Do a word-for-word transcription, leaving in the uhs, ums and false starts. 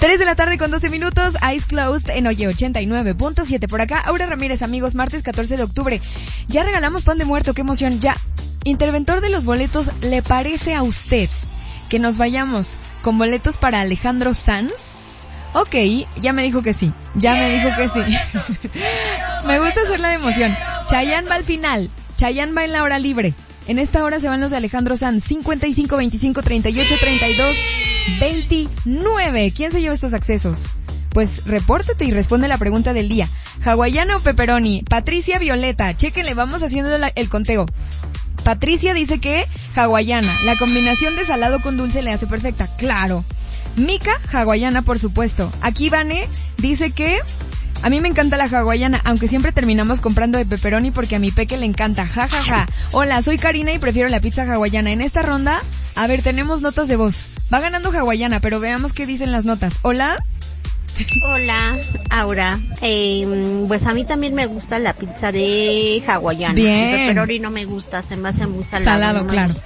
tres de la tarde con doce minutos, Eyes Closed en Oye ochenta y nueve punto siete. Por acá, Aura Ramírez, amigos, martes catorce de octubre. Ya regalamos pan de muerto, qué emoción. Ya, interventor de los boletos, ¿le parece a usted que nos vayamos con boletos para Alejandro Sanz? Ok, ya me dijo que sí, ya me dijo que sí. Me gusta hacer la emoción. Chayanne va al final, Chayanne va en la hora libre. En esta hora se van los de Alejandro Sanz, cincuenta y cinco, veinticinco, treinta y ocho, treinta y dos, veintinueve. ¿Quién se lleva estos accesos? Pues repórtate y responde la pregunta del día. ¿Hawaiana o pepperoni? Patricia Violeta, chéquenle, vamos haciendo la, el conteo. Patricia dice que hawaiana, la combinación de salado con dulce le hace perfecta, claro. Mica, hawaiana, por supuesto. Aquí Vane dice que a mí me encanta la hawaiana, aunque siempre terminamos comprando de pepperoni porque a mi peque le encanta, ja, ja, ja. Hola, soy Karina y prefiero la pizza hawaiana. En esta ronda, a ver, tenemos notas de voz. Va ganando hawaiana, pero veamos qué dicen las notas. Hola. Hola, Aura. Eh, pues a mí también me gusta la pizza de hawaiana. Bien. El pepperoni no me gusta, se me hace muy salado. Salado, no claro. Gusta.